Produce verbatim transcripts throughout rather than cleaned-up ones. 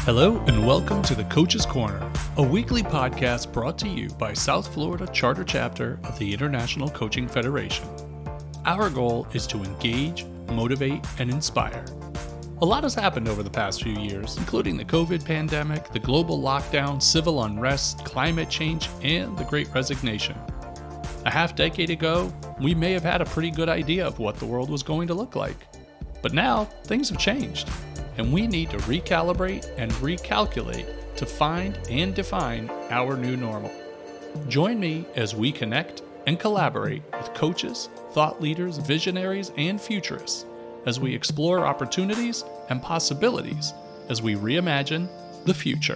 Hello and welcome to the Coach's Corner, a weekly podcast brought to you by South Florida Charter Chapter of the International Coaching Federation. Our goal is to engage, motivate, and inspire. A lot has happened over the past few years, including the COVID pandemic, the global lockdown, civil unrest, climate change, and the Great Resignation. A half decade ago, we may have had a pretty good idea of what the world was going to look like. But now, things have changed, and we need to recalibrate and recalculate to find and define our new normal. Join me as we connect and collaborate with coaches, thought leaders, visionaries, and futurists as we explore opportunities and possibilities as we reimagine the future.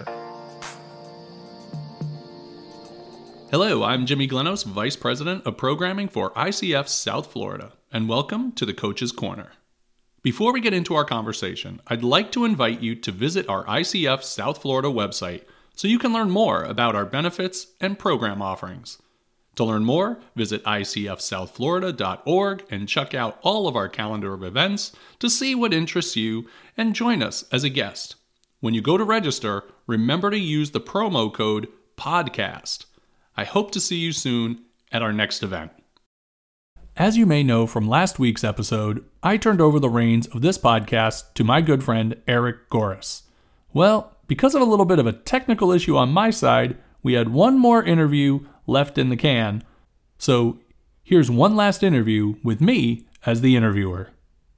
Hello, I'm Jimmy Glenos, Vice President of Programming for I C F South Florida, and welcome to the Coach's Corner. Before we get into our conversation, I'd like to invite you to visit our I C F South Florida website so you can learn more about our benefits and program offerings. To learn more, visit I C F south florida dot org and check out all of our calendar of events to see what interests you and join us as a guest. When you go to register, remember to use the promo code PODCAST. I hope to see you soon at our next event. As you may know from last week's episode, I turned over the reins of this podcast to my good friend Eric Goris. Well, because of a little bit of a technical issue on my side, we had one more interview left in the can. So here's one last interview with me as the interviewer.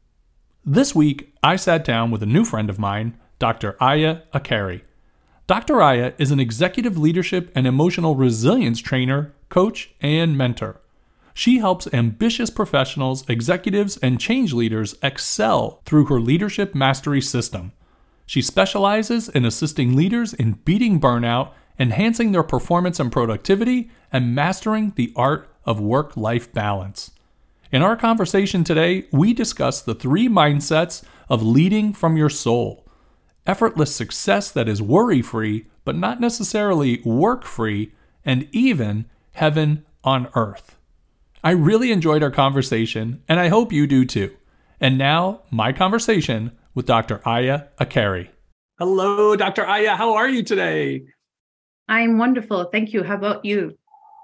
This week, I sat down with a new friend of mine, Doctor Aya Akeri. Doctor Aya is an executive leadership and emotional resilience trainer, coach, and mentor. She helps ambitious professionals, executives, and change leaders excel through her leadership mastery system. She specializes in assisting leaders in beating burnout, enhancing their performance and productivity, and mastering the art of work-life balance. In our conversation today, we discuss the three mindsets of leading from your soul. Effortless success that is worry-free, but not necessarily work-free, and even heaven on earth. I really enjoyed our conversation, and I hope you do too. And now, my conversation with Doctor Aya Akeri. Hello, Doctor Aya. How are you today? I'm wonderful. Thank you. How about you?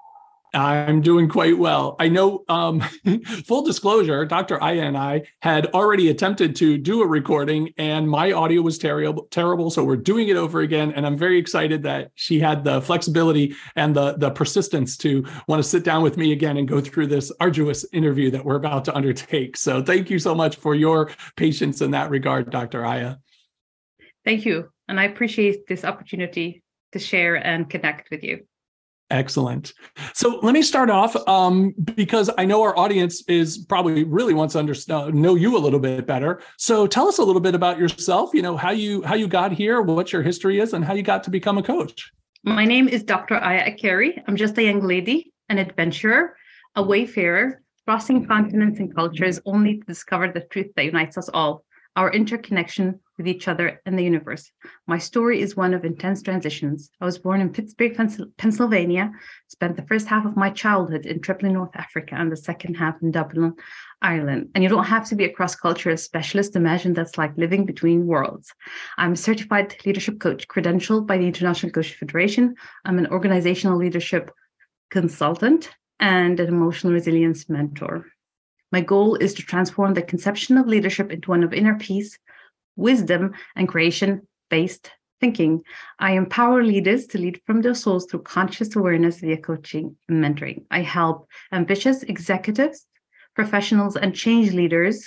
I'm doing quite well. I know, um, full disclosure, Doctor Aya and I had already attempted to do a recording and my audio was terrible, terrible. So we're doing it over again. And I'm very excited that she had the flexibility and the, the persistence to want to sit down with me again and go through this arduous interview that we're about to undertake. So thank you so much for your patience in that regard, Doctor Aya. Thank you. And I appreciate this opportunity to share and connect with you. Excellent. So let me start off um, because I know our audience is probably really wants to understand, know you a little bit better. So tell us a little bit about yourself, you know, how you how you got here, what your history is, and how you got to become a coach. My name is Doctor Aya Akeri. I'm just a young lady, an adventurer, a wayfarer, crossing continents and cultures only to discover the truth that unites us all, our interconnection with each other and the universe. My story is one of intense transitions. I was born in Pittsburgh, Pennsylvania, spent the first half of my childhood in Tripoli, North Africa, and the second half in Dublin, Ireland. And you don't have to be a cross-cultural specialist to imagine that's like living between worlds. I'm a certified leadership coach, credentialed by the International Coaching Federation. I'm an organizational leadership consultant and an emotional resilience mentor. My goal is to transform the conception of leadership into one of inner peace, wisdom, and creation-based thinking. I empower leaders to lead from their souls through conscious awareness via coaching and mentoring. I help ambitious executives, professionals, and change leaders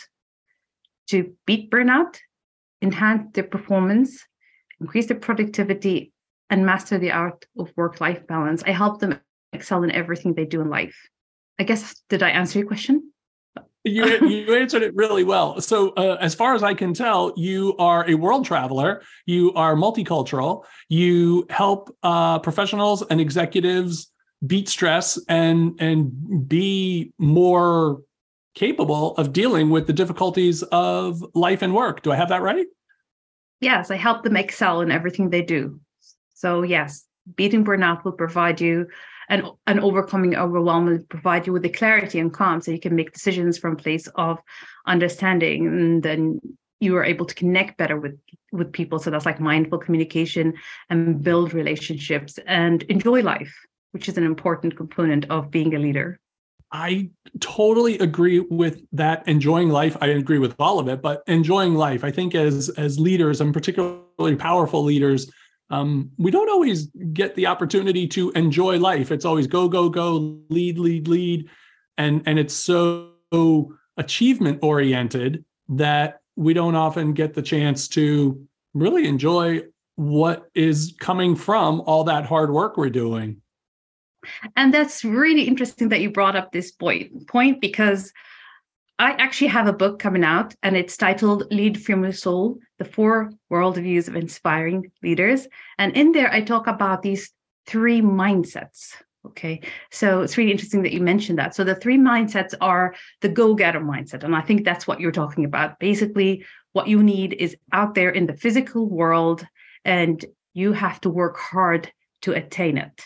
to beat burnout, enhance their performance, increase their productivity, and master the art of work-life balance. I help them excel in everything they do in life. I guess, did I answer your question? You, you answered it really well. So uh, as far as I can tell, you are a world traveler, you are multicultural, you help uh, professionals and executives beat stress and, and be more capable of dealing with the difficulties of life and work. Do I have that right? Yes, I help them excel in everything they do. So yes, beating burnout will provide you and, and overcoming overwhelm will provide you with the clarity and calm so you can make decisions from a place of understanding, and then you are able to connect better with, with people. So that's like mindful communication and build relationships and enjoy life, which is an important component of being a leader. I totally agree with that. Enjoying life. I agree with all of it, but enjoying life. I think as as leaders, and particularly powerful leaders, um, we don't always get the opportunity to enjoy life. It's always go, go, go, lead, lead, lead. And, and it's so achievement oriented that we don't often get the chance to really enjoy what is coming from all that hard work we're doing. And that's really interesting that you brought up this point, point because I actually have a book coming out and it's titled Lead from Your Soul, The Four Worldviews of Inspiring Leaders. And in there, I talk about these three mindsets. Okay, so it's really interesting that you mentioned that. So the three mindsets are the go-getter mindset. And I think that's what you're talking about. Basically, what you need is out there in the physical world, and you have to work hard to attain it.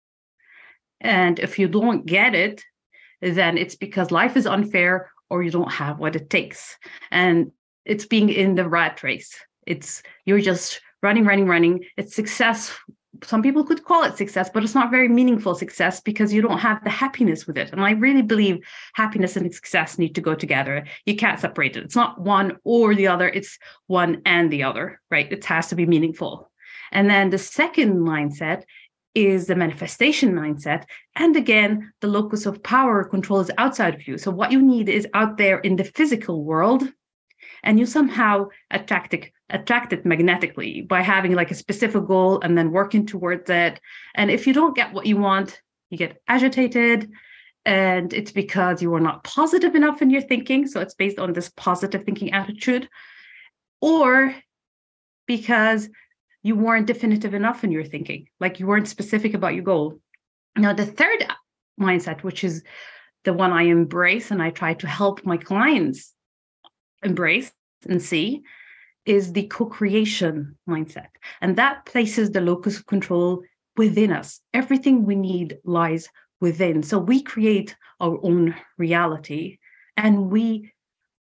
And if you don't get it, then it's because life is unfair or you don't have what it takes. And it's being in the rat race. It's you're just running, running, running. It's success. Some people could call it success, but it's not very meaningful success because you don't have the happiness with it. And I really believe happiness and success need to go together. You can't separate it. It's not one or the other. It's one and the other, right? It has to be meaningful. And then the second mindset is the manifestation mindset. And again, the locus of power control is outside of you. So what you need is out there in the physical world, and you somehow attract it, attract it magnetically by having like a specific goal and then working towards it. And if you don't get what you want, you get agitated, and it's because you are not positive enough in your thinking. So it's based on this positive thinking attitude, or because you weren't definitive enough in your thinking, like you weren't specific about your goal. Now, the third mindset, which is the one I embrace and I try to help my clients embrace and see, is the co-creation mindset. And that places the locus of control within us. Everything we need lies within. So we create our own reality and we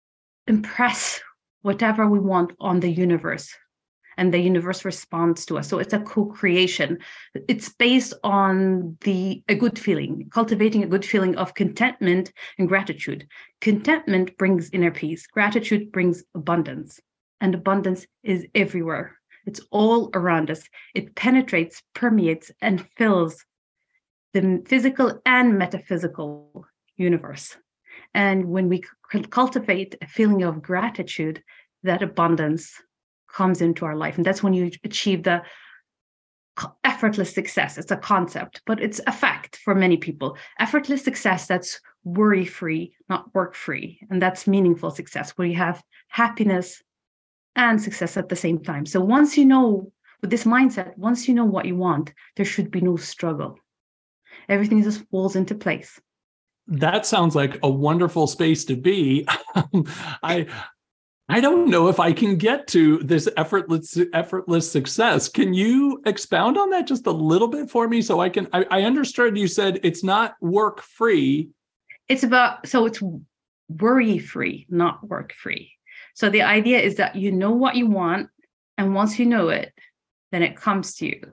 impress whatever we want on the universe. And the universe responds to us. So it's a co-creation. It's based on the a good feeling, cultivating a good feeling of contentment and gratitude. Contentment brings inner peace. Gratitude brings abundance. And abundance is everywhere. It's all around us. It penetrates, permeates, and fills the physical and metaphysical universe. And when we cultivate a feeling of gratitude, that abundance comes into our life. And that's when you achieve the effortless success. It's a concept, but it's a fact for many people. Effortless success, that's worry-free, not work-free. And that's meaningful success, where you have happiness and success at the same time. So once you know, with this mindset, once you know what you want, there should be no struggle. Everything just falls into place. That sounds like a wonderful space to be. I I don't know if I can get to this effortless effortless success. Can you expound on that just a little bit for me so I can, I, I understood you said it's not work free. It's about, so it's worry free, not work free. So the idea is that you know what you want, and once you know it, then it comes to you.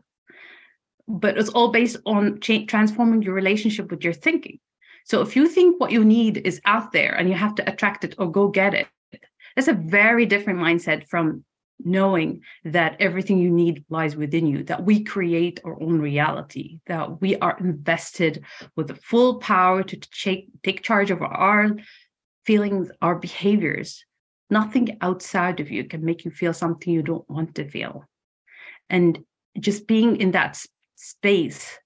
But it's all based on cha- transforming your relationship with your thinking. So if you think what you need is out there and you have to attract it or go get it, that's a very different mindset from knowing that everything you need lies within you, that we create our own reality, that we are invested with the full power to take, take charge of our feelings, our behaviors. Nothing outside of you can make you feel something you don't want to feel. And just being in that space,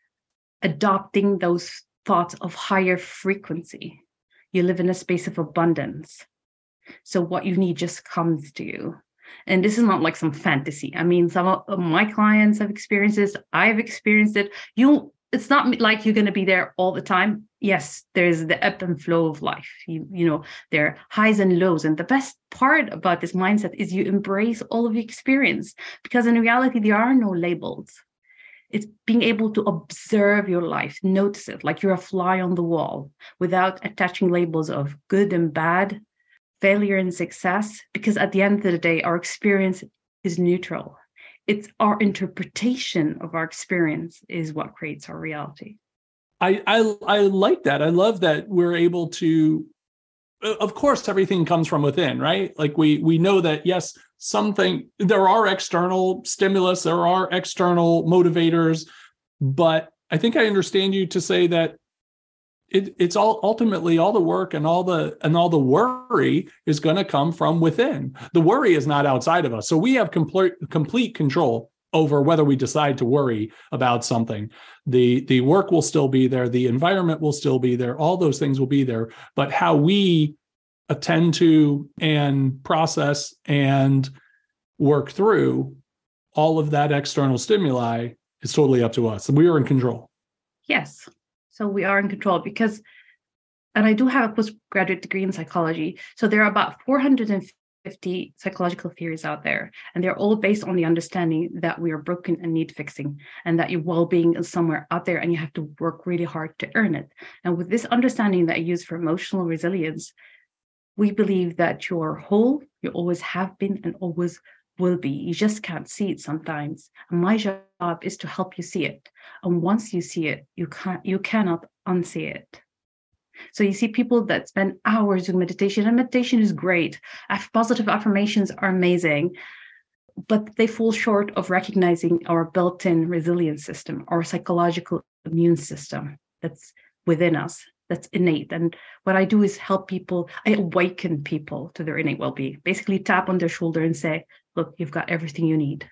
adopting those thoughts of higher frequency, you live in a space of abundance. So what you need just comes to you. And this is not like some fantasy. I mean, some of my clients have experienced this. I've experienced it. You, it's not like you're going to be there all the time. Yes, there's the ebb and flow of life. You, you know, there are highs and lows. And the best part about this mindset is you embrace all of the experience, because in reality, there are no labels. It's being able to observe your life, notice it like you're a fly on the wall without attaching labels of good and bad, failure and success, because at the end of the day, our experience is neutral. It's our interpretation of our experience is what creates our reality. I, I I like that. I love that we're able to, of course, everything comes from within, right? Like we we know that, yes, something, there are external stimulus, there are external motivators, but I think I understand you to say that it, it's all ultimately all the work and all the and all the worry is going to come from within. The worry is not outside of us. So we have complete complete control over whether we decide to worry about something. The, the work will still be there, the environment will still be there, all those things will be there, but how we attend to and process and work through all of that external stimuli is totally up to us. And we are in control. Yes. So we are in control because, and I do have a postgraduate degree in psychology. So there are about four hundred fifty psychological theories out there, and they're all based on the understanding that we are broken and need fixing, and that your well-being is somewhere out there and you have to work really hard to earn it. And with this understanding that I use for emotional resilience, we believe that you're whole, you always have been and always will be. You just can't see it sometimes. And my job is to help you see it. And once you see it, you can't, you cannot unsee it. So you see people that spend hours doing meditation, and meditation is great. Positive affirmations are amazing, but they fall short of recognizing our built-in resilience system, our psychological immune system that's within us, that's innate. And what I do is help people, I awaken people to their innate well-being, basically tap on their shoulder and say, look, you've got everything you need.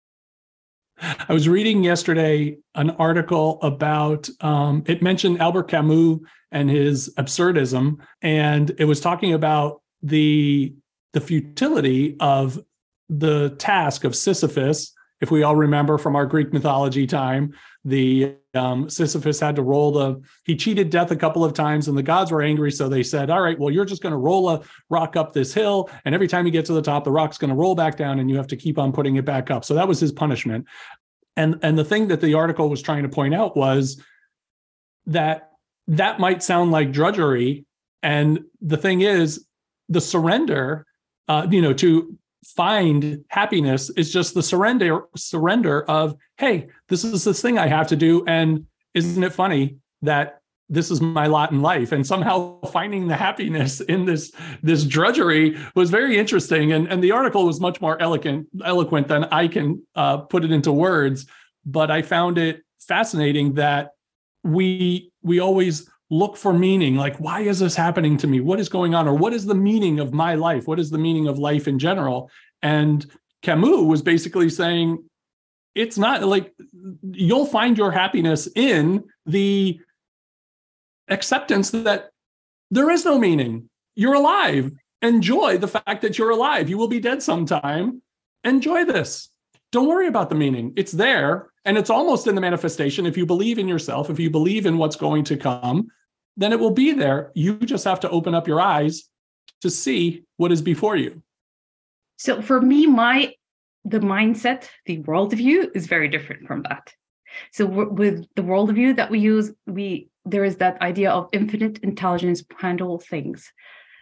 I was reading yesterday an article about, um, it mentioned Albert Camus and his absurdism, and it was talking about the, the futility of the task of Sisyphus. If we all remember from our Greek mythology time, the um, Sisyphus had to roll the, he cheated death a couple of times and the gods were angry. So they said, all right, well, you're just going to roll a rock up this hill. And every time you get to the top, the rock's going to roll back down and you have to keep on putting it back up. So that was his punishment. And, and the thing that the article was trying to point out was that that might sound like drudgery. And the thing is, the surrender, uh, you know, to find happiness is just the surrender surrender of, hey, this is this thing I have to do. And isn't it funny that this is my lot in life? And somehow finding the happiness in this, this drudgery was very interesting. And, and the article was much more eloquent, eloquent than I can uh, put it into words. But I found it fascinating that we we always look for meaning, like, why is this happening to me? What is going on? Or what is the meaning of my life? What is the meaning of life in general? And Camus was basically saying, it's not like you'll find your happiness in the acceptance that there is no meaning. You're alive. Enjoy the fact that you're alive. You will be dead sometime. Enjoy this. Don't worry about the meaning. It's there. And it's almost in the manifestation. If you believe in yourself, if you believe in what's going to come, then it will be there. You just have to open up your eyes to see what is before you. So for me, my the mindset, the worldview is very different from that. So with the worldview that we use, we there is that idea of infinite intelligence behind all things.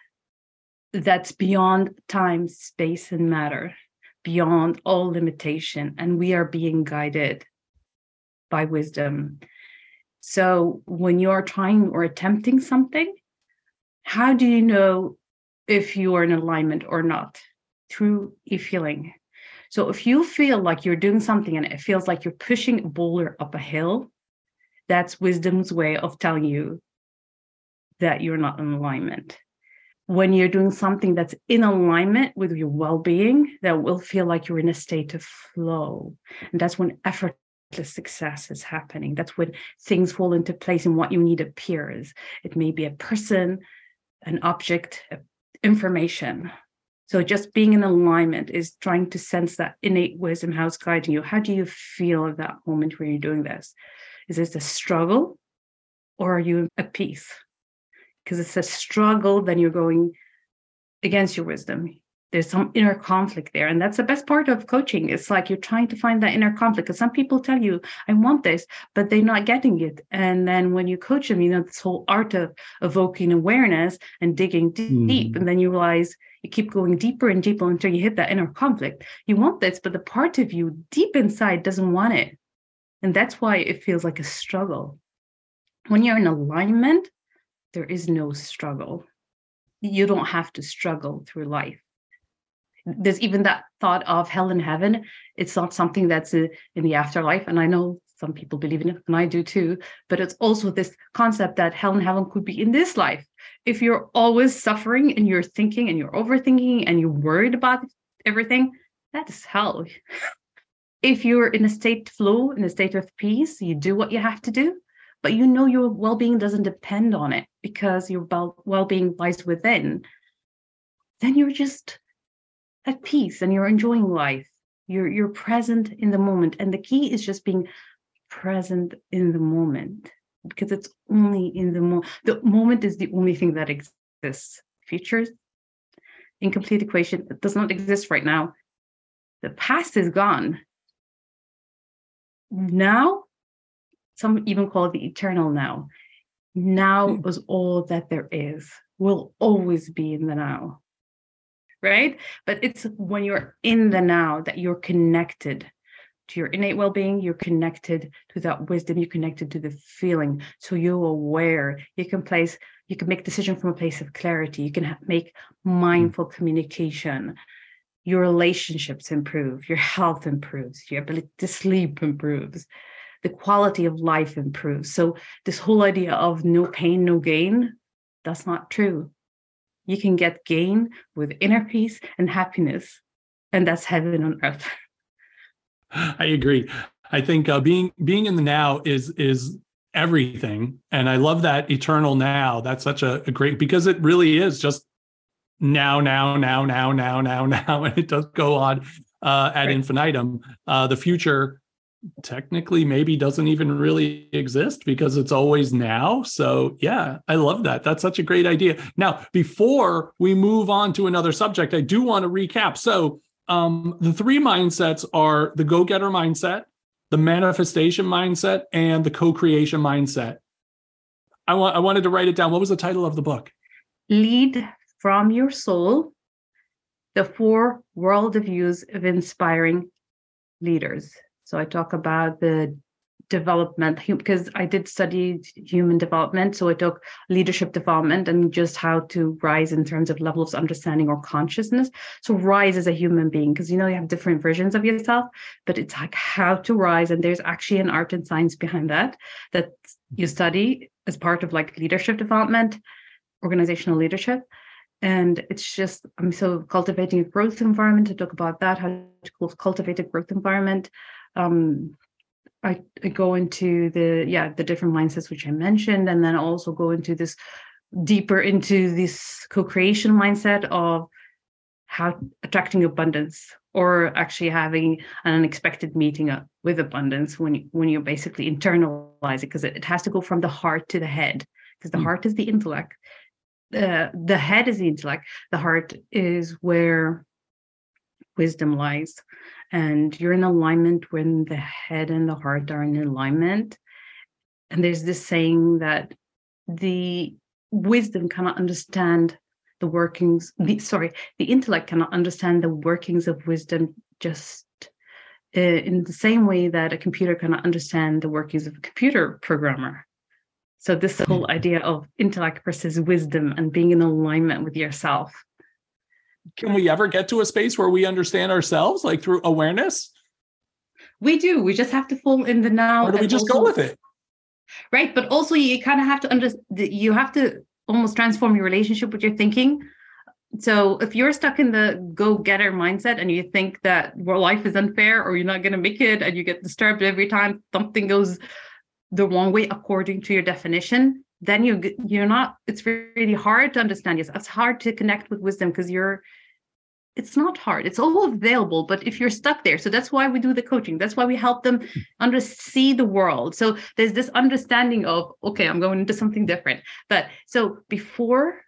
That's beyond time, space, and matter, beyond all limitation, and we are being guided by wisdom. So when you're trying or attempting something, how do you know if you are in alignment or not? Through a feeling. So if you feel like you're doing something and it feels like you're pushing a boulder up a hill, that's wisdom's way of telling you that you're not in alignment. When you're doing something that's in alignment with your well-being, that will feel like you're in a state of flow. And that's when effortless success is happening. That's when things fall into place and what you need appears. It may be a person, an object, information. So just being in alignment is trying to sense that innate wisdom, how it's guiding you. How do you feel at that moment when you're doing this? Is this a struggle or are you at peace? Because it's a struggle, then you're going against your wisdom. There's some inner conflict there. And that's the best part of coaching. It's like you're trying to find that inner conflict. Because some people tell you, I want this, but they're not getting it. And then when you coach them, you know, this whole art of evoking awareness and digging deep. Mm. And then you realize You keep going deeper and deeper until you hit that inner conflict. You want this, but the part of you deep inside doesn't want it. And that's why it feels like a struggle. When you're in alignment, there is no struggle. You don't have to struggle through life. There's even that thought of hell and heaven. It's not something that's in the afterlife. And I know some people believe in it, and I do too. But it's also this concept that hell and heaven could be in this life. If you're always suffering and you're thinking and you're overthinking and you're worried about everything, that is hell. If you're in a state of flow, in a state of peace, you do what you have to do, but you know your well-being doesn't depend on it because your well-being lies within, then you're just at peace and you're enjoying life. You're, you're present in the moment. And the key is just being present in the moment, because it's only in the moment. The moment is the only thing that exists. Futures, incomplete equation, it does not exist right now. The past is gone. Now, some even call it the eternal now. Now mm. is all that there is, will always be in the now, right? But it's when you're in the now that you're connected to your innate well-being, you're connected to that wisdom, you're connected to the feeling. So you're aware, you can place, you can make decisions from a place of clarity, you can ha- make mindful mm. communication. Your relationships improve, your health improves, your ability to sleep improves, the quality of life improves. So this whole idea of no pain, no gain, that's not true. You can get gain with inner peace and happiness, and that's heaven on earth. I agree. I think uh, being being in the now is is everything, and I love that eternal now. That's such a, a great, because it really is just now, now, now, now, now, now, now, and it does go on uh, ad right. infinitum. Uh, the future technically maybe doesn't even really exist because it's always now. So yeah, I love that. That's such a great idea. Now, before we move on to another subject, I do want to recap. So um, the three mindsets are the go-getter mindset, the manifestation mindset, and the co-creation mindset. I want I wanted to write it down. What was the title of the book? Lead from Your Soul, the four worldviews of inspiring leaders. So I talk about the development, because I did study human development. So I took leadership development and just how to rise in terms of levels of understanding or consciousness. So rise as a human being, because, you know, you have different versions of yourself, but it's like how to rise. And there's actually an art and science behind that, that you study as part of like leadership development, organizational leadership. And it's just, I'm so cultivating a growth environment to talk about that, how to cultivate a growth environment. Um, I, I go into the, yeah, the different mindsets, which I mentioned, and then also go into this deeper into this co-creation mindset of how attracting abundance, or actually having an unexpected meeting up with abundance when you, when you basically internalize it, because it, it has to go from the heart to the head, because the mm. heart is the intellect. Uh, the head is the intellect. The heart is where wisdom lies. And you're in alignment when the head and the heart are in alignment. And there's this saying that the wisdom cannot understand the workings, the, sorry, the intellect cannot understand the workings of wisdom just uh, in the same way that a computer cannot understand the workings of a computer programmer. So this whole idea of intellect versus wisdom and being in alignment with yourself. Can we ever get to a space where we understand ourselves, like through awareness? We do. We just have to fall in the now. Or do we just also go with it? Right. But also you kind of have to understand, you have to almost transform your relationship with your thinking. So if you're stuck in the go-getter mindset and you think that well, life is unfair, or you're not going to make it, and you get disturbed every time something goes the wrong way according to your definition, then you you're not, it's really hard to understand yourself. It's hard to connect with wisdom because you're, it's not hard. It's all available, but if you're stuck there, so that's why we do the coaching. That's why we help them under see the world. So there's this understanding of, okay, I'm going into something different. But so before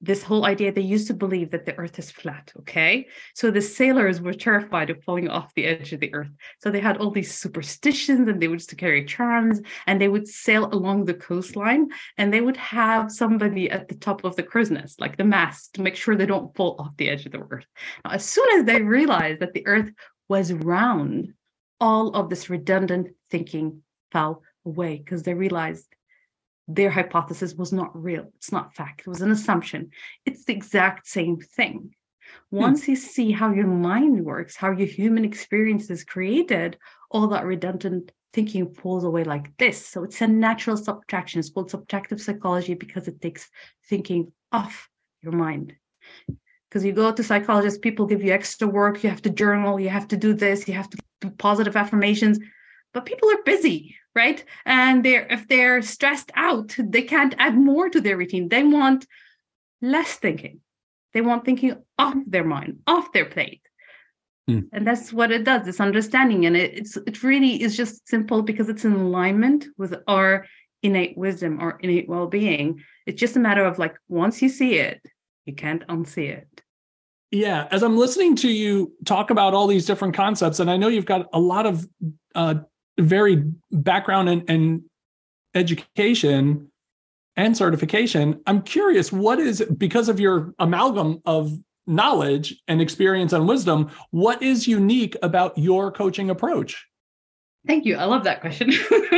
this whole idea, they used to believe that the earth is flat, okay? So the sailors were terrified of falling off the edge of the earth. So they had all these superstitions, and they would to carry charms, and they would sail along the coastline, and they would have somebody at the top of the crow's nest, like the mast, to make sure they don't fall off the edge of the earth. Now, as soon as they realized that the earth was round, all of this redundant thinking fell away, because they realized their hypothesis was not real. It's not fact. It was an assumption. It's the exact same thing. Once hmm. you see how your mind works, how your human experience is created, all that redundant thinking falls away like this. So it's a natural subtraction. It's called subtractive psychology because it takes thinking off your mind. Because you go to psychologists, people give you extra work. You have to journal. You have to do this. You have to do positive affirmations. But people are busy, right? And they're if they're stressed out, they can't add more to their routine. They want less thinking. They want thinking off their mind, off their plate. Mm. And that's what it does, this understanding. And it, it's it really is just simple because it's in alignment with our innate wisdom, our innate well-being. It's just a matter of like, once you see it, you can't unsee it. Yeah, as I'm listening to you talk about all these different concepts, and I know you've got a lot of uh, varied background and, and education and certification, I'm curious, what is, because of your amalgam of knowledge and experience and wisdom, what is unique about your coaching approach? Thank you. I love that question.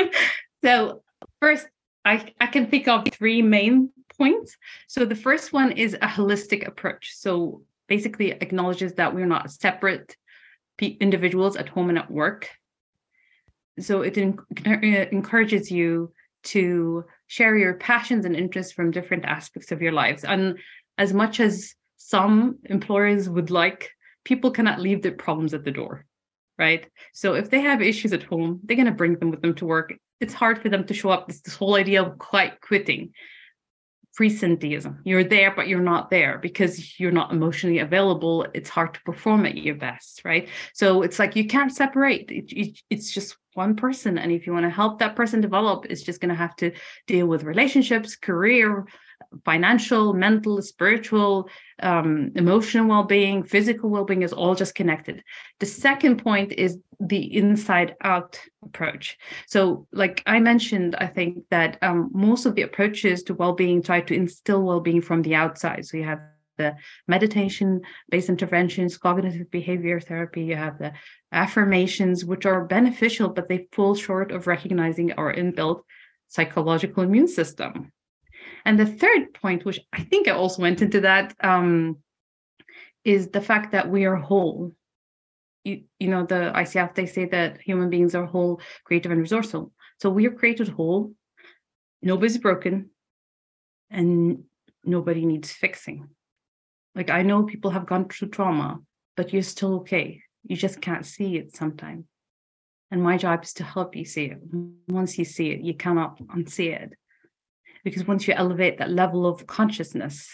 So first, I, I can think of three main points. So the first one is a holistic approach. So basically acknowledges that we're not separate individuals at home and at work. So it encourages you to share your passions and interests from different aspects of your lives. And as much as some employers would like, people cannot leave their problems at the door, right? So if they have issues at home, they're going to bring them with them to work. It's hard for them to show up. This, this whole idea of quite quitting. Presenteeism. You're there, but you're not there because you're not emotionally available. It's hard to perform at your best, right? So it's like you can't separate. It, it, it's just one person. And if you want to help that person develop, it's just going to have to deal with relationships, career, financial, mental, spiritual, um, emotional well-being, physical well-being is all just connected. The second point is the inside out approach. So like I mentioned, I think that um, most of the approaches to well-being try to instill well-being from the outside. So you have the meditation-based interventions, cognitive behavior therapy, you have the affirmations, which are beneficial, but they fall short of recognizing our inbuilt psychological immune system. And the third point, which I think I also went into that, um, is the fact that we are whole. You, you know, the I C F, they say that human beings are whole, creative, and resourceful. So we are created whole. Nobody's broken, and nobody needs fixing. Like I know people have gone through trauma, but you're still okay. You just can't see it sometimes. And my job is to help you see it. Once you see it, you cannot unsee it. Because once you elevate that level of consciousness,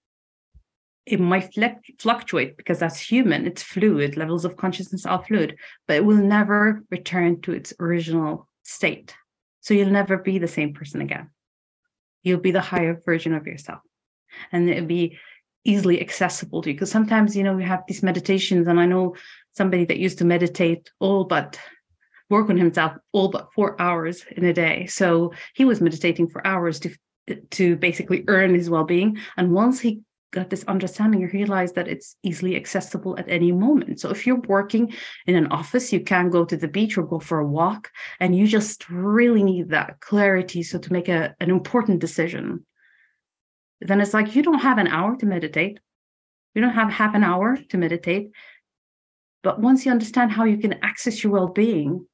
it might fluctuate because that's human. It's fluid. Levels of consciousness are fluid, but it will never return to its original state. So you'll never be the same person again. You'll be the higher version of yourself. And it'll be easily accessible to you. Because sometimes, you know, we have these meditations, and I know somebody that used to meditate all but work on himself all but four hours in a day. So he was meditating for hours to to basically earn his well-being. And once he got this understanding, he realized that it's easily accessible at any moment. So if you're working in an office, you can go to the beach or go for a walk, and you just really need that clarity. So to make a, an important decision, then it's like you don't have an hour to meditate. You don't have half an hour to meditate. But once you understand how you can access your well-being,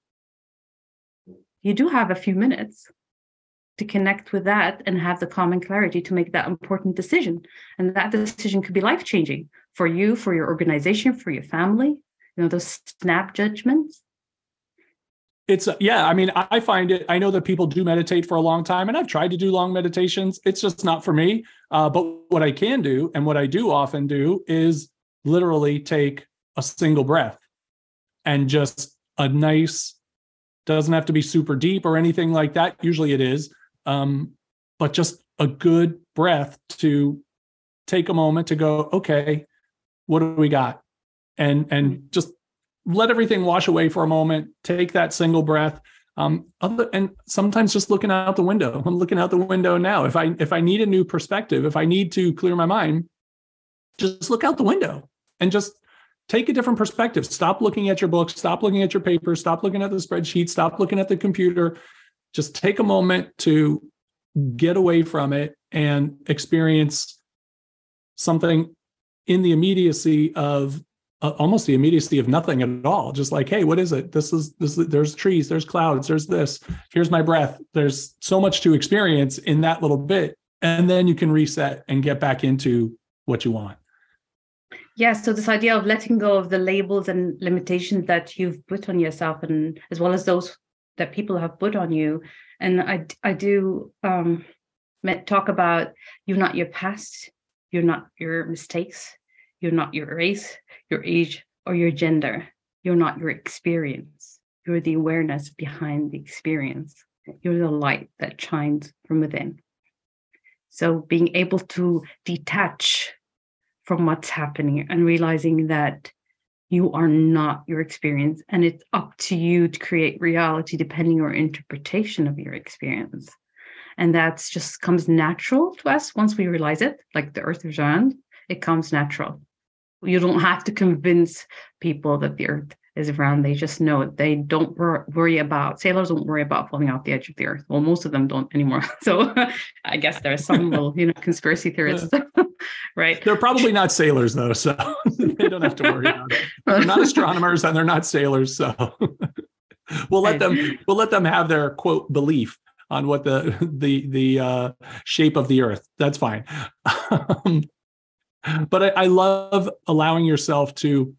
you do have a few minutes to connect with that and have the calm and clarity to make that important decision. And that decision could be life-changing for you, for your organization, for your family, you know, those snap judgments. It's, yeah, I mean, I find it, I know that people do meditate for a long time, and I've tried to do long meditations. It's just not for me. Uh, but what I can do, and what I do often do, is literally take a single breath and just a nice, doesn't have to be super deep or anything like that. Usually it is. Um, but just a good breath to take a moment to go, okay, what do we got? And, and just let everything wash away for a moment, take that single breath. Um, other, and sometimes just looking out the window. I'm looking out the window now. If I, if I need a new perspective, if I need to clear my mind, just look out the window and just take a different perspective. Stop looking at your books, stop looking at your papers, stop looking at the spreadsheet, stop looking at the computer. Just take a moment to get away from it and experience something in the immediacy of uh, almost the immediacy of nothing at all. Just like, hey, what is it? This is this. Is, there's trees, there's clouds, there's this. Here's my breath. There's so much to experience in that little bit, and then you can reset and get back into what you want. Yeah, so this idea of letting go of the labels and limitations that you've put on yourself, and as well as those that people have put on you. And I, I do um, talk about you're not your past, you're not your mistakes, you're not your race, your age, or your gender. You're not your experience. You're the awareness behind the experience. You're the light that shines from within. So being able to detach from what's happening and realizing that you are not your experience, and it's up to you to create reality depending on your interpretation of your experience. And that's just comes natural to us once we realize it, like the earth is round, it comes natural. You don't have to convince people that the earth is round. They just know it. They don't wor- worry about, sailors don't worry about falling off the edge of the earth. Well, most of them don't anymore. So I guess there are some little, you know, conspiracy theorists, right? They're probably not sailors though, so they don't have to worry about it. They're not astronomers and they're not sailors. So we'll let them, we'll let them have their quote belief on what the, the, the uh, shape of the earth. That's fine. Um, but I, I love allowing yourself to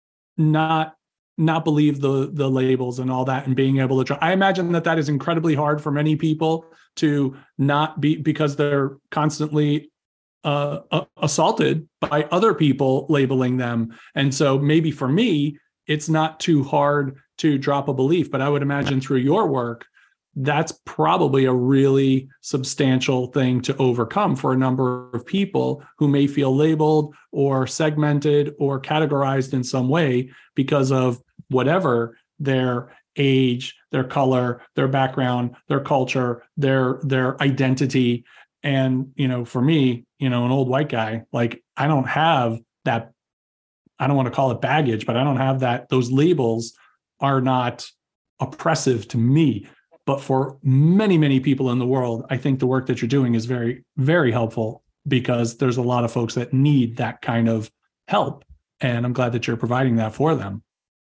not not believe the the labels and all that, and being able to try. I imagine that that is incredibly hard for many people to not be, because they're constantly uh, uh, assaulted by other people labeling them. And so maybe for me, it's not too hard to drop a belief, but I would imagine through your work, that's probably a really substantial thing to overcome for a number of people who may feel labeled or segmented or categorized in some way because of whatever their age, their color, their background, their culture, their their identity. And, you know, for me, you know, an old white guy, like I don't have that, I don't want to call it baggage, but I don't have that. Those labels are not oppressive to me. But for many, many people in the world, I think the work that you're doing is very, very helpful, because there's a lot of folks that need that kind of help. And I'm glad that you're providing that for them.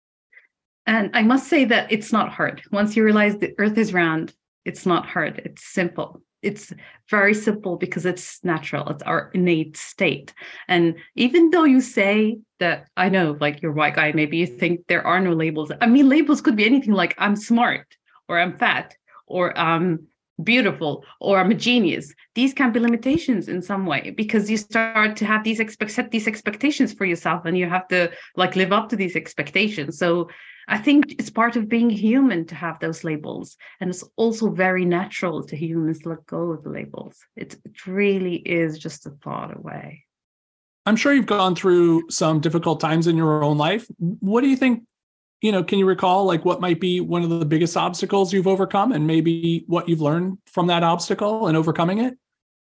And I must say that it's not hard. Once you realize the earth is round, it's not hard. It's simple. It's very simple because it's natural. It's our innate state. And even though you say that, I know, like you're a white guy, maybe you think there are no labels. I mean, labels could be anything, like I'm smart, or I'm fat, or I'm beautiful, or I'm a genius. These can be limitations in some way, because you start to have these expect set these expectations for yourself, and you have to like live up to these expectations. So I think it's part of being human to have those labels, and it's also very natural to humans to let go of the labels. It, it really is just a thought away. I'm sure you've gone through some difficult times in your own life. What do you think? You know, can you recall like what might be one of the biggest obstacles you've overcome, and maybe what you've learned from that obstacle and overcoming it?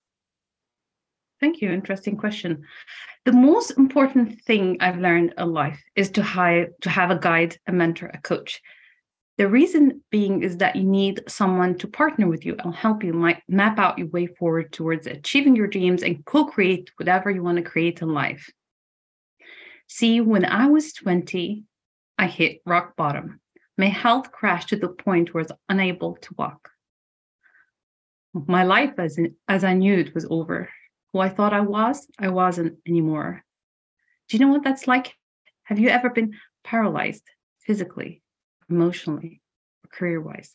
Thank you. Interesting question. The most important thing I've learned in life is to hire, to have a guide, a mentor, a coach. The reason being is that you need someone to partner with you and help you might map out your way forward towards achieving your dreams and co-create whatever you want to create in life. See, when I was twenty, I hit rock bottom. My health crashed to the point where I was unable to walk. My life as, in, as I knew it was over. Who I thought I was, I wasn't anymore. Do you know what that's like? Have you ever been paralyzed physically, emotionally, or career-wise?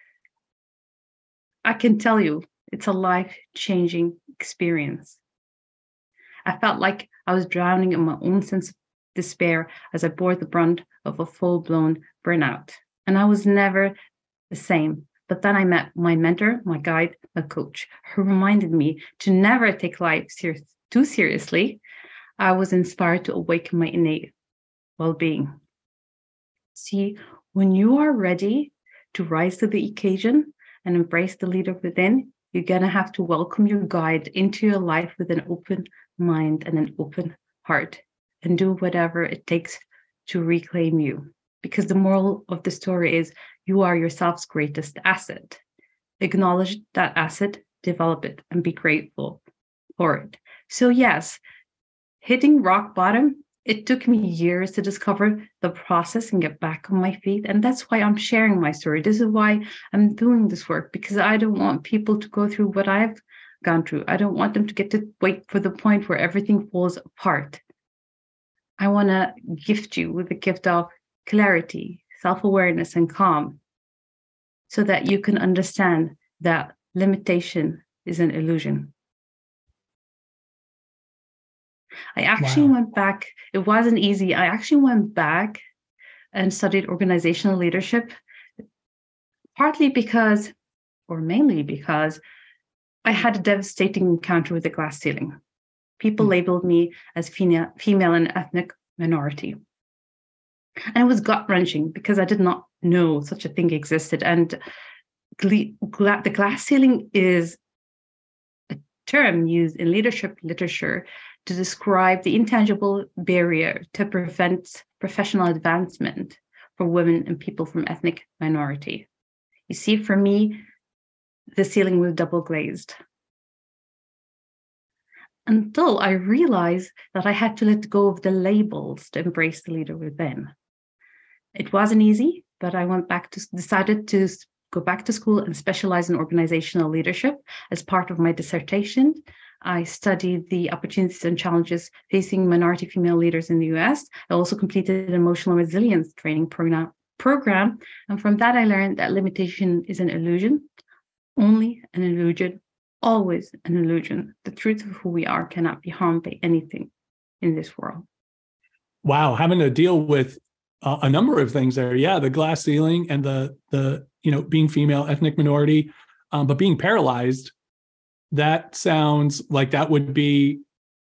I can tell you, it's a life-changing experience. I felt like I was drowning in my own sense of despair as I bore the brunt of a full-blown burnout. And I was never the same. But then I met my mentor, my guide, my coach, who reminded me to never take life serious, too seriously, I was inspired to awaken my innate well-being. See, when you are ready to rise to the occasion and embrace the leader within, you're going to have to welcome your guide into your life with an open mind and an open heart and do whatever it takes to reclaim you. Because the moral of the story is you are yourself's greatest asset. Acknowledge that asset, develop it, and be grateful for it. So yes, hitting rock bottom, it took me years to discover the process and get back on my feet. And that's why I'm sharing my story. This is why I'm doing this work, because I don't want people to go through what I've gone through. I don't want them to get to wait for the point where everything falls apart. I want to gift you with the gift of clarity, self-awareness, and calm so that you can understand that limitation is an illusion. I actually Wow. went back. It wasn't easy. I actually went back and studied organizational leadership, partly because, or mainly because, I had a devastating encounter with the glass ceiling. People mm. labeled me as female, female and ethnic minority. And it was gut-wrenching because I did not know such a thing existed. And gla- gla- the glass ceiling is a term used in leadership literature to describe the intangible barrier to prevent professional advancement for women and people from ethnic minority. You see, for me, the ceiling was double glazed. Until I realized that I had to let go of the labels to embrace the leader within. It wasn't easy, but I went back to decided to go back to school and specialize in organizational leadership as part of my dissertation. I studied the opportunities and challenges facing minority female leaders in the U S. I also completed an emotional resilience training program, program. And from that, I learned that limitation is an illusion, only an illusion, always an illusion. The truth of who we are cannot be harmed by anything in this world. Wow, having to deal with uh, a number of things there. Yeah, the glass ceiling and the, the you know, being female, ethnic minority, um, but being paralyzed. That sounds like that would be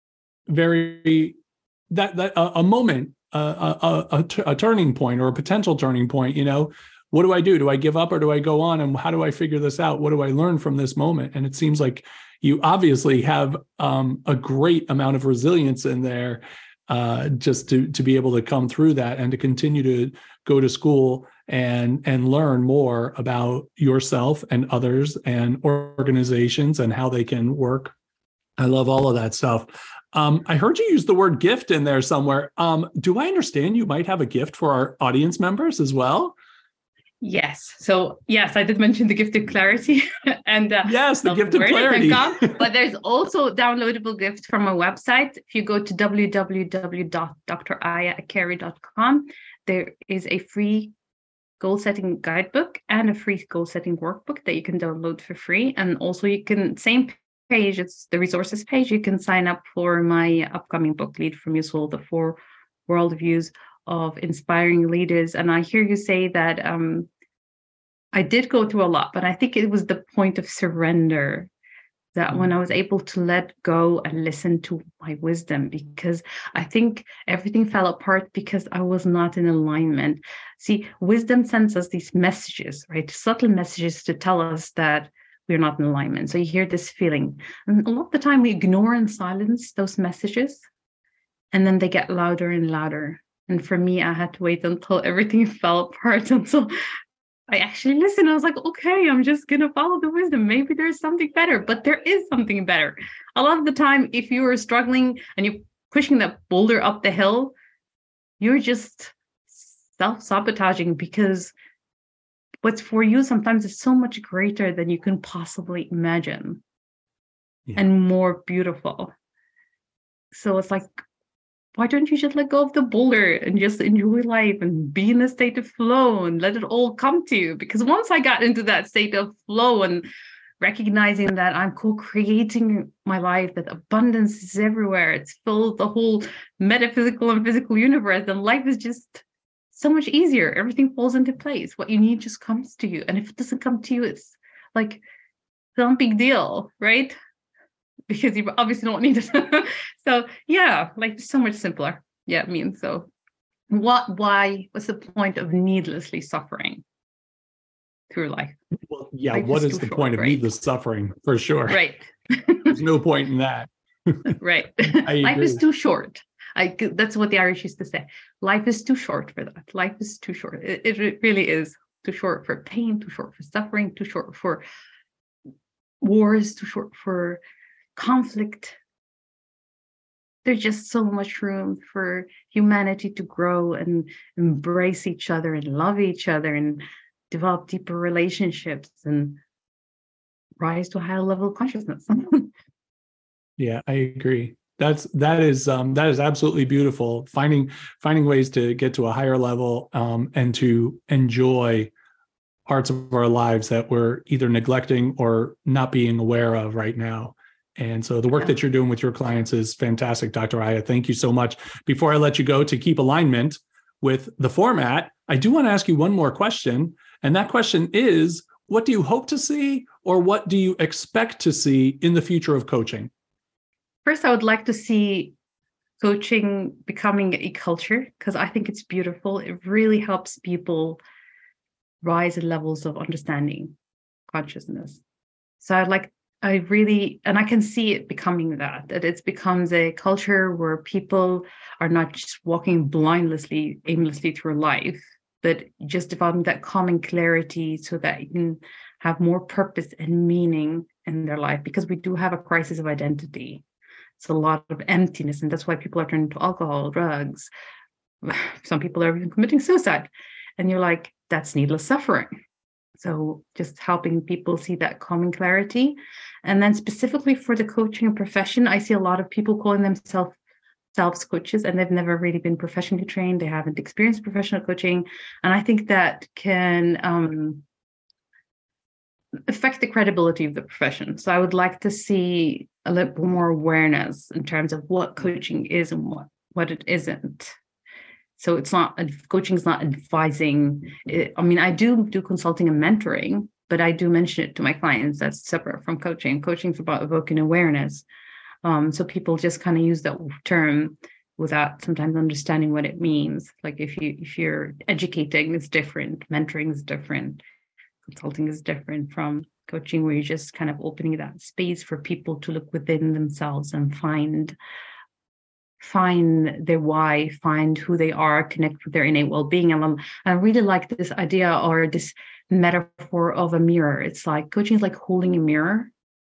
very that that uh, a moment, uh, a, a, a turning point or a potential turning point. You know, what do I do? Do I give up or do I go on? And how do I figure this out? What do I learn from this moment? And it seems like you obviously have um, a great amount of resilience in there, uh, just to to be able to come through that and to continue to go to school and and learn more about yourself and others and organizations and how they can work. I love all of that stuff. Um, I heard you use the word gift in there somewhere. Um, do I understand you might have a gift for our audience members as well? Yes. So yes, I did mention the gift of clarity and uh, yes, the gift of clarity. But there's also downloadable gifts from our website. If you go to w w w dot d r aya carey dot com, there is a free goal setting guidebook and a free goal setting workbook that you can download for free. And also you can, same page, it's the resources page, you can sign up for my upcoming book, Lead From Your Soul, the four worldviews of inspiring leaders. And I hear you say that um, I did go through a lot, but I think it was the point of surrender that when I was able to let go and listen to my wisdom, because I think everything fell apart because I was not in alignment. See, wisdom sends us these messages, right? Subtle messages to tell us that we're not in alignment. So you hear this feeling. And a lot of the time we ignore and silence those messages, and then they get louder and louder. And for me, I had to wait until everything fell apart until I actually listened. I was like, okay, I'm just going to follow the wisdom. Maybe there's something better, but there is something better. A lot of the time, if you are struggling and you're pushing that boulder up the hill, you're just self-sabotaging, because what's for you sometimes is so much greater than you can possibly imagine, yeah, and more beautiful. So it's like, why don't you just let go of the boulder and just enjoy life and be in a state of flow and let it all come to you? Because once I got into that state of flow and recognizing that I'm co-creating my life, that abundance is everywhere, it's filled the whole metaphysical and physical universe, and life is just so much easier. Everything falls into place. What you need just comes to you. And if it doesn't come to you, it's like, it's not a big deal, right? because you obviously don't need it. So yeah, like it's so much simpler. Yeah, I mean, so what, why, what's the point of needlessly suffering through life? Well, yeah, Life what is is too the short, point of right? needless suffering? For sure. Right. There's no point in that. Right. I Life agree. is too short. I, that's what the Irish used to say. Life is too short for that. Life is too short. It, it really is too short for pain, too short for suffering, too short for wars, too short for conflict. There's just so much room for humanity to grow and embrace each other and love each other and develop deeper relationships and rise to a higher level of consciousness. Yeah, I agree. That's that is um, that is absolutely beautiful. Finding finding ways to get to a higher level um, and to enjoy parts of our lives that we're either neglecting or not being aware of right now. And so the work Yeah. that you're doing with your clients is fantastic, Doctor Aya. Thank you so much. Before I let you go, to keep alignment with the format, I do want to ask you one more question. And that question is, what do you hope to see, or what do you expect to see in the future of coaching? First, I would like to see coaching becoming a culture, because I think it's beautiful. It really helps people rise in levels of understanding, consciousness. So I'd like, I really, and I can see it becoming that, that it becomes a culture where people are not just walking blindlessly, aimlessly through life, but just developing that common clarity so that you can have more purpose and meaning in their life, because we do have a crisis of identity. It's a lot of emptiness, and that's why people are turning to alcohol, drugs. Some people are even committing suicide. And you're like, that's needless suffering. So just helping people see that common clarity. And then specifically for the coaching profession, I see a lot of people calling themselves selves coaches, and they've never really been professionally trained. They haven't experienced professional coaching. And I think that can um, affect the credibility of the profession. So I would like to see a little more awareness in terms of what coaching is and what, what it isn't. So it's not, coaching is not advising. It, I mean, I do do consulting and mentoring, but I do mention it to my clients. That's separate from coaching. Coaching is about evoking awareness. Um, so people just kind of use that term without sometimes understanding what it means. Like if you if you're educating, it's different. Mentoring is different. Consulting is different from coaching, where you're just kind of opening that space for people to look within themselves and find find their why, find who they are, connect with their innate well-being. And I really like this idea or this metaphor of a mirror. It's like coaching is like holding a mirror.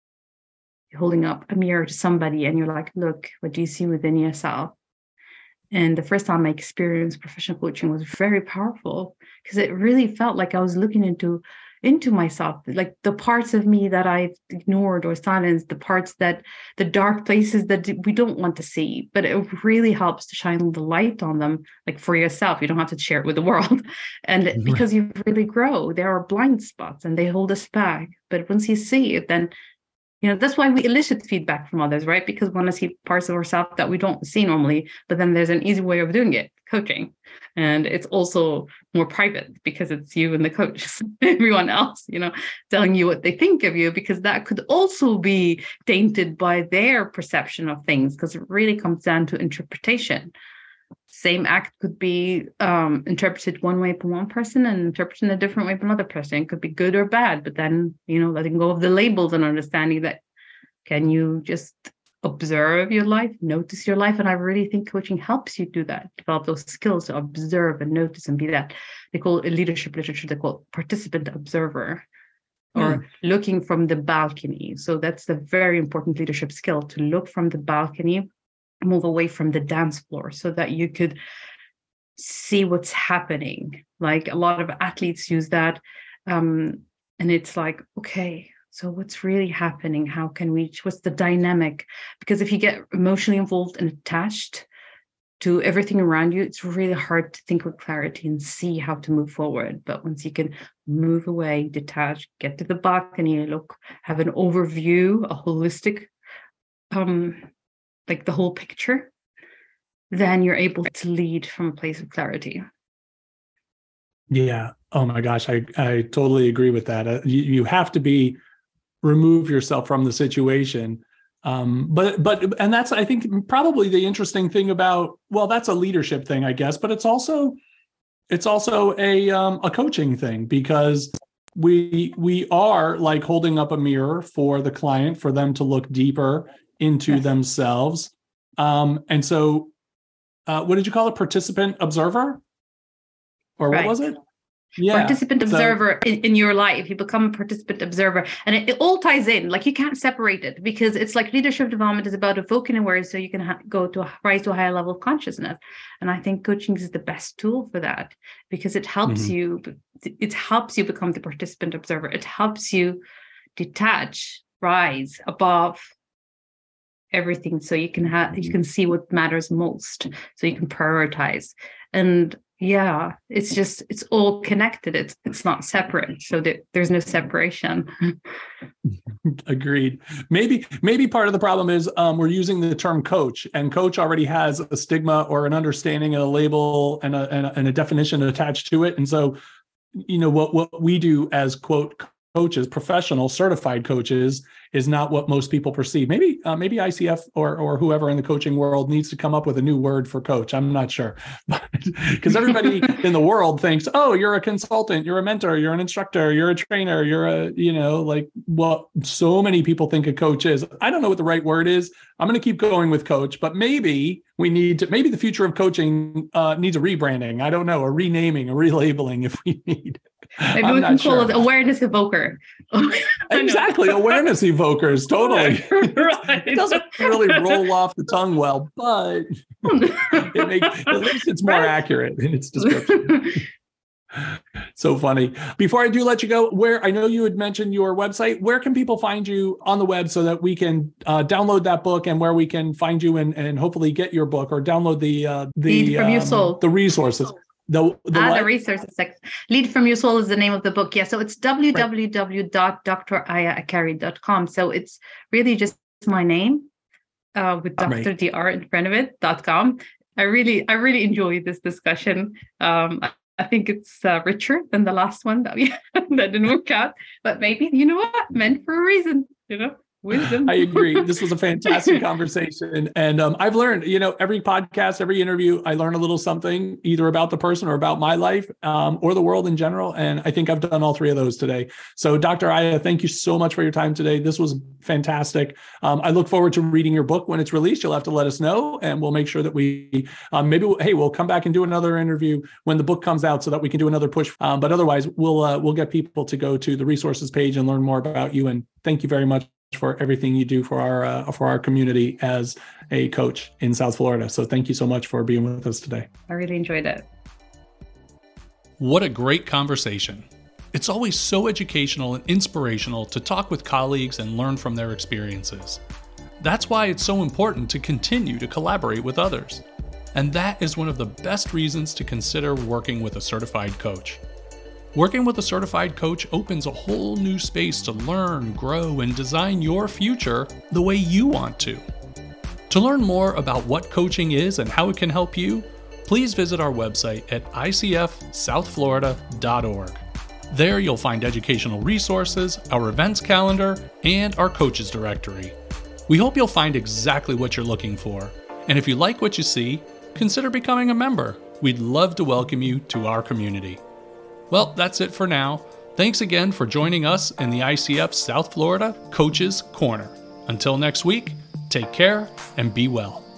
You're holding up a mirror to somebody and you're like, look, what do you see within yourself? And the first time I experienced professional coaching was very powerful, because it really felt like I was looking into into myself, like the parts of me that I've ignored or silenced, the parts that, the dark places that we don't want to see. But it really helps to shine the light on them, like for yourself. You don't have to share it with the world. And because you really grow, there are blind spots and they hold us back. But once you see it, then, you know, that's why we elicit feedback from others, right? Because we want to see parts of ourselves that we don't see normally. But then there's an easy way of doing it, coaching. And it's also more private because it's you and the coach, everyone else, you know, telling you what they think of you, because that could also be tainted by their perception of things, because it really comes down to interpretation. Same act could be um, interpreted one way by one person and interpreted in a different way by another person. It could be good or bad, but then, you know, letting go of the labels and understanding that, can you just observe your life, notice your life? And I really think coaching helps you do that, develop those skills to observe and notice and be that. They call it leadership literature, they call it participant observer, or mm. looking from the balcony. So that's the very important leadership skill, to look from the balcony, move away from the dance floor, so that you could see what's happening. Like a lot of athletes use that. Um, and it's like, okay, so what's really happening? How can we, what's the dynamic? Because if you get emotionally involved and attached to everything around you, it's really hard to think with clarity and see how to move forward. But once you can move away, detach, get to the balcony, look, have an overview, a holistic, um, like the whole picture, then you're able to lead from a place of clarity. Yeah. Oh my gosh. I, I totally agree with that. Uh, you, you have to be, remove yourself from the situation Um, but but and that's I think probably the interesting thing about, well, that's a leadership thing, I guess, but it's also it's also a um, a coaching thing, because we we are like holding up a mirror for the client, for them to look deeper into yes. themselves. Um, and so, uh, what did you call it? Participant observer, or right. what was it? Yeah. Participant observer so, in, in your life. You become a participant observer, and it, it all ties in. Like, you can't separate it, because it's like leadership development is about evoking awareness so you can ha- go to a, rise to a higher level of consciousness. And I think coaching is the best tool for that, because it helps mm-hmm. you. It helps you become the participant observer. It helps you detach, rise above everything, so you can have you can see what matters most, so you can prioritize. And yeah, it's just, it's all connected. It's it's not separate. So that there's no separation. Agreed. Maybe, maybe part of the problem is um, we're using the term coach, and coach already has a stigma or an understanding and a label and a, and a, and a definition attached to it. And so, you know, what, what we do as quote coaches, professional certified coaches, is not what most people perceive. Maybe uh, maybe I C F or or whoever in the coaching world needs to come up with a new word for coach. I'm not sure, because everybody in the world thinks, oh, you're a consultant, you're a mentor, you're an instructor, you're a trainer, you're a, you know, like what so many people think a coach is. I don't know what the right word is. I'm going to keep going with coach, but maybe we need to, maybe the future of coaching uh, needs a rebranding. I don't know, a renaming, a relabeling if we need. Maybe I'm we can call sure. it awareness evoker. Exactly. Awareness evokers. Totally. Right. It doesn't really roll off the tongue well, but it makes, at least it's more right. accurate in its description. So funny. Before I do let you go, where I know you had mentioned your website, where can people find you on the web so that we can uh, download that book, and where we can find you and, and hopefully get your book or download the uh, the Lead from um, Your Soul. The resources. The the, ah, the resources section. Lead from Your Soul is the name of the book. Yeah, so it's w w w dot d r aya akari dot com. So it's really just my name uh, with Doctor Right. Dr in front of it dot com. I really I really enjoy this discussion. Um, I, I think it's uh, richer than the last one that we that didn't work out. But maybe, you know what, meant for a reason. You know. Wisdom. I agree. This was a fantastic conversation. And um, I've learned, you know, every podcast, every interview, I learn a little something either about the person or about my life um, or the world in general. And I think I've done all three of those today. So Doctor Aya, thank you so much for your time today. This was fantastic. Um, I look forward to reading your book when it's released. You'll have to let us know, and we'll make sure that we, um, maybe, we'll, hey, we'll come back and do another interview when the book comes out so that we can do another push. Um, but otherwise, we'll uh, we'll get people to go to the resources page and learn more about you. And thank you very much for everything you do for our uh, for our community as a coach in South Florida. So thank you so much for being with us today. I really enjoyed it. What a great conversation. It's always so educational and inspirational to talk with colleagues and learn from their experiences. That's why it's so important to continue to collaborate with others. And that is one of the best reasons to consider working with a certified coach. Working with a certified coach opens a whole new space to learn, grow, and design your future the way you want to. To learn more about what coaching is and how it can help you, please visit our website at i c f south florida dot org. There you'll find educational resources, our events calendar, and our coaches directory. We hope you'll find exactly what you're looking for. And if you like what you see, consider becoming a member. We'd love to welcome you to our community. Well, that's it for now. Thanks again for joining us in the I C F South Florida Coaches Corner. Until next week, take care and be well.